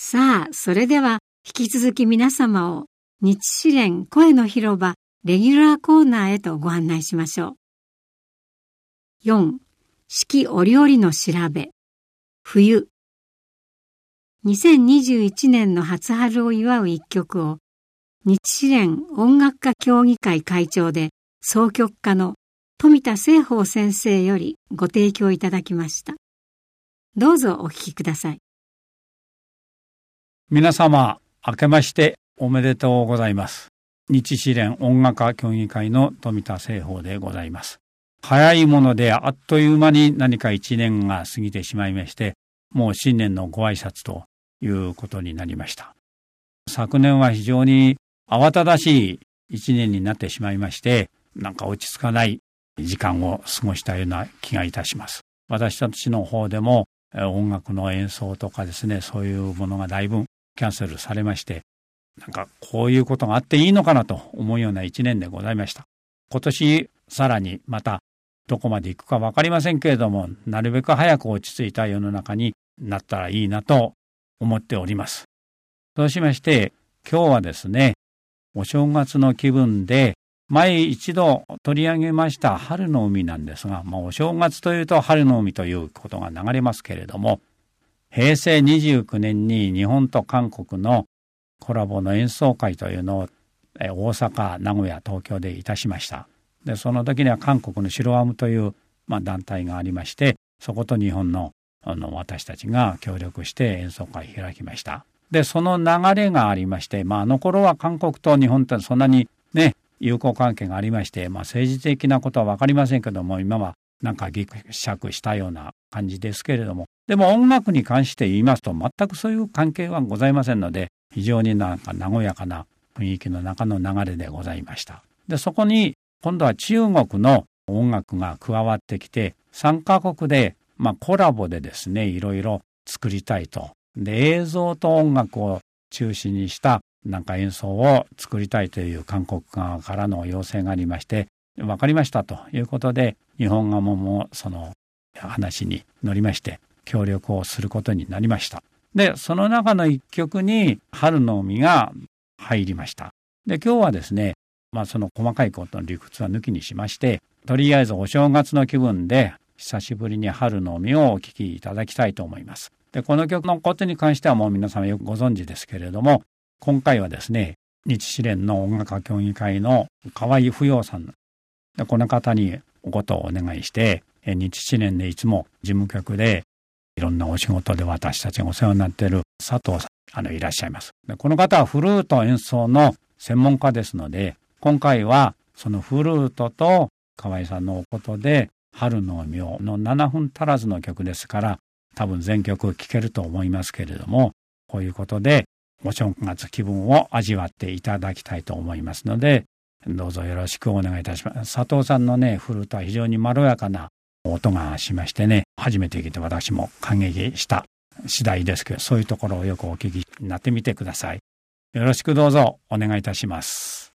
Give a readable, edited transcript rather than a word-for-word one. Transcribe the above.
さあ、それでは引き続き皆様を日詩連声の広場レギュラーコーナーへとご案内しましょう。4、四季折々の調べ、冬。2021年の初春を祝う一曲を日詩連音楽家協議会会長で作曲家の富田清峰先生よりご提供いただきました。どうぞお聴きください。 皆様、明けましておめでとうございます。日詩連音楽家協議会の富田清峰でございます。早いものであっという間に何か一年が過ぎてしまいまして、もう新年のご挨拶ということになりました。昨年は非常に慌ただしい一年になってしまいまして、なんか落ち着かない時間を過ごしたような気がいたします。私たちの方でも音楽の演奏とかですね、そういうものがだいぶキャンセルされまして、なんかこういうことがあっていいのかなと思うような一年でございました。今年さらにまたどこまで行くか分かりませんけれども、なるべく早く落ち着いた世の中になったらいいなと思っております。そうしまして今日はですね、お正月の気分で前一度取り上げました春の海なんですが、お正月というと春の海ということが流れますけれども、平成29年に日本と韓国のコラボの演奏会というのを大阪、名古屋、東京でいたしました。で、その時には韓国のシロアムという団体がありまして、そこと日本の私たちが協力して演奏会を開きました。で、その流れがありまして、あの頃は韓国と日本ってそんなにね、友好関係がありまして、政治的なことは分かりませんけども、今はなんかぎくしゃくしたような感じですけれども、でも音楽に関して言いますと全くそういう関係はございませんので、非常になんか和やかな雰囲気の中の流れでございました。で、そこに今度は中国の音楽が加わってきて、3カ国でコラボでですね、いろいろ作りたいと。で、映像と音楽を中心にしたなんか演奏を作りたいという韓国側からの要請がありまして、分かりましたということで、日本側もその話に乗りまして協力をすることになりました。で、その中の一曲に春の海が入りました。で、今日はですね、その細かいことの理屈は抜きにしまして、とりあえずお正月の気分で久しぶりに春の海をお聴きいただきたいと思います。で、この曲のことに関してはもう皆様よくご存知ですけれども、今回はですね、日詩連の音楽家協議会の河合不要さんで、この方におことをお願いして、日詩連でいつも事務局でいろんなお仕事で私たちがお世話になっている佐藤さんいらっしゃいます。で、この方はフルート演奏の専門家ですので、今回はそのフルートと河合さんのおことで春の海をの7分足らずの曲ですから、多分全曲聴けると思いますけれども、こういうことでお正月気分を味わっていただきたいと思いますので、どうぞよろしくお願いいたします。佐藤さんのね、フルートは非常にまろやかな音がしましてね、初めて聞いて私も感激した次第ですけど、そういうところをよくお聞きになってみてください。よろしくどうぞお願いいたします。